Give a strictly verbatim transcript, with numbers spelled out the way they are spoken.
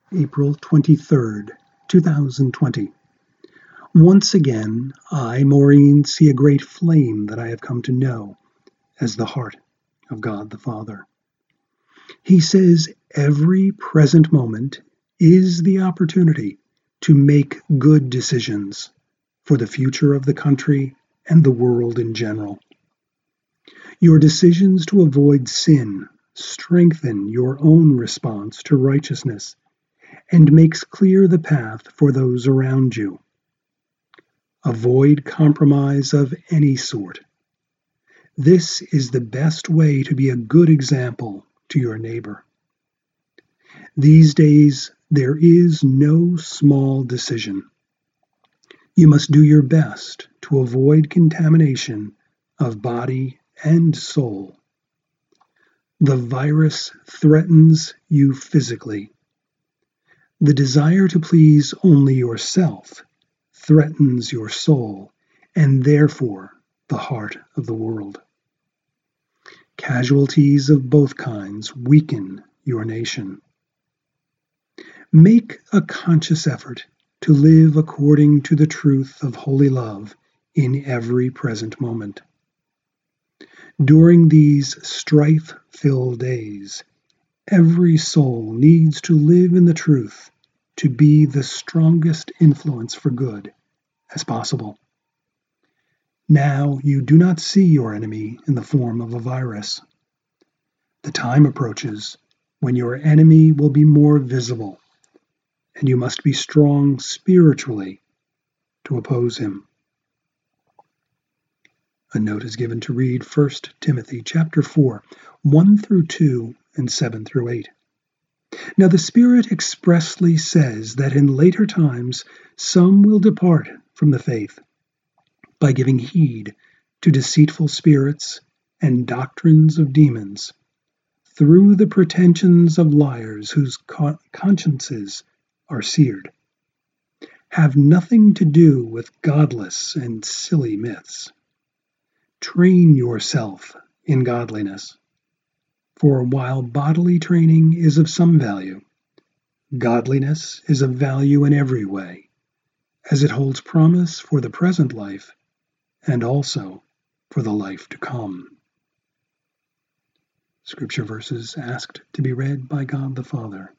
April twenty-third, two thousand twenty. Once again, I, Maureen, see a great flame that I have come to know as the heart of God the Father. He says every present moment is the opportunity to make good decisions for the future of the country and the world in general. Your decisions to avoid sin strengthen your own response to righteousness and makes clear the path for those around you. Avoid compromise of any sort. This is the best way to be a good example to your neighbor. These days, there is no small decision. You must do your best to avoid contamination of body and soul. The virus threatens you physically. The desire to please only yourself threatens your soul and therefore the heart of the world. Casualties of both kinds weaken your nation. Make a conscious effort to live according to the truth of holy love in every present moment. During these strife-filled days, every soul needs to live in the truth to be the strongest influence for good as possible. Now you do not see your enemy in the form of a virus. The time approaches when your enemy will be more visible, and you must be strong spiritually to oppose him. A note is given to read First Timothy chapter four, one through two and seven through eight. Now the Spirit expressly says that in later times some will depart from the faith by giving heed to deceitful spirits and doctrines of demons, through the pretensions of liars whose consciences are seared. Have nothing to do with godless and silly myths. Train yourself in godliness. For while bodily training is of some value, godliness is of value in every way, as it holds promise for the present life and also for the life to come. Scripture verses asked to be read by God the Father.